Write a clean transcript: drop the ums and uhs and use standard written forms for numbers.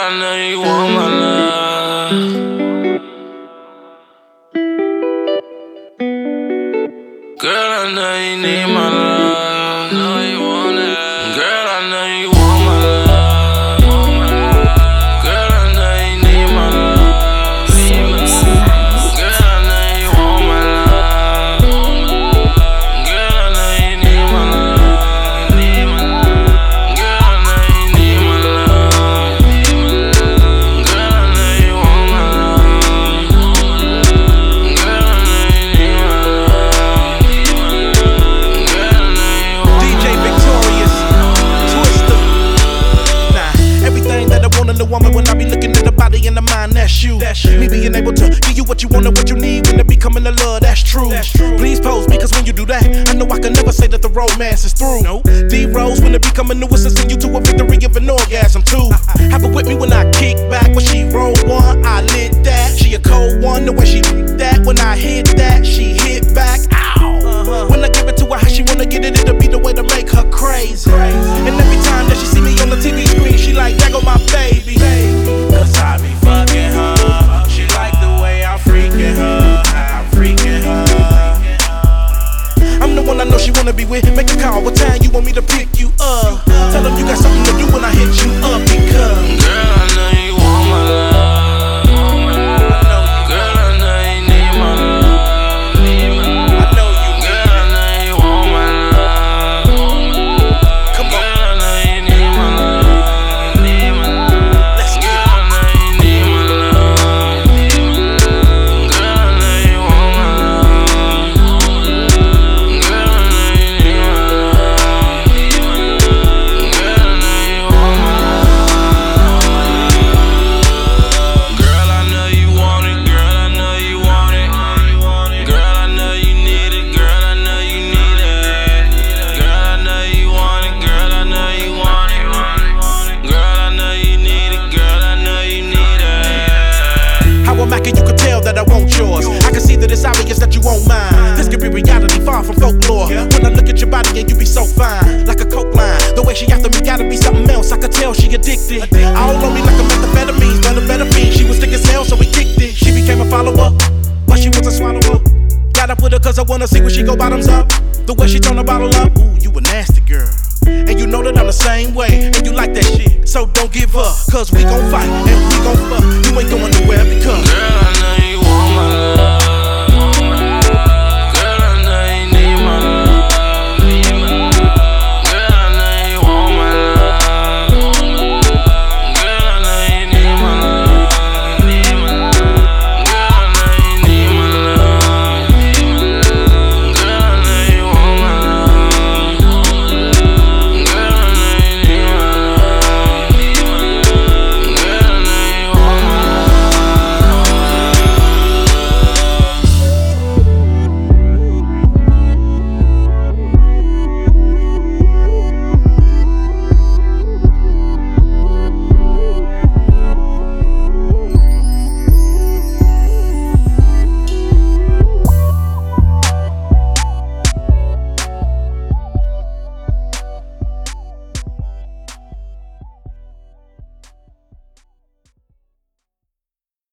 I know you want my love. Girl, I know you need my love. Know you want it. Girl, I know you want my love. Girl, I know you need my love. Girl, I know you want my love. Girl, I know you need my love. Girl, I know you need my love. Girl, I know you want my love. Girl, I know you need my love. DJ Victorious, Twister. Nah, everything that I want in a woman when I be looking at the body and the mind, that's you. Me being able to give you what you want and what you need when it be coming to love, that's true. Please pose me, cause when you do that, I know I can never say that the romance is through. D-Rose when it be coming to assisting you to a victory of an orgasm too. Have it with me when I kick back, when she roll one, I lit that. She a cold one, the way she that, when I hit that, she hit back. Ow! When I give it to her, how she wanna get it, it'll be the way to make her crazy. And every time that she see me on the TV screen, she like, there go my baby. Cause I be fucking her. She like the way I'm freaking her. I'm freaking her. I'm the one I know she wanna be with. Make a call, what time you want me to pick you up? Tell them you got something to do when I hit you up because girl, I know you want my love. Girl, I know you need my love. Girl, I know you want my love. Girl, I know you need my love. Girl, I know you need my love. Girl, I know you want my love. Girl, I know you need my love. Girl, I know you want my love. Girl, I know you want it. Girl, I know you want it. Girl, I know you need it. Girl, I know you need it. Girl, I know you want it. Girl, I know you want it. Girl, I know you need it. Girl, I know you need it. how I'm acting, you can tell that I want yours. I can see that it's obvious that you won't mind. This could be reality, far from folklore. When I look at your body and you be so fine, like a coke line. The way she after me gotta be something else. I could tell she addicted. All on me like a methamphetamine, but a better fiend. She was thick as hell, so we kicked it. She became a follower, but she was a swallower. Got up with her cause I wanna see when she go bottoms up. The way she turn the bottle up, ooh, you a nasty girl. And you know that I'm the same way, and you like that shit. So don't give up, cause we gon' fight and we gon' fuck. You ain't going nowhere because Girl,